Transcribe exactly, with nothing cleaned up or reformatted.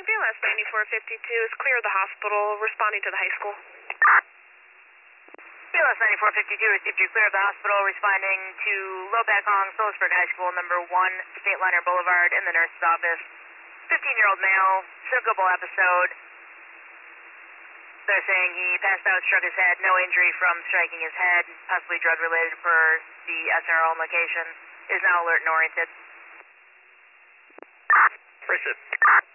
B L S ninety-four fifty-two is clear of the hospital, responding to the high school. B L S ninety-four fifty-two received you clear of the hospital, responding to Lopakong, Phillipsburg High School, number one, State Liner Boulevard, in the nurse's office. fifteen-year-old male, syncopal episode. They're saying he passed out, struck his head, no injury from striking his head, possibly drug-related per the S R O location. Is now alert and oriented. Appreciate it.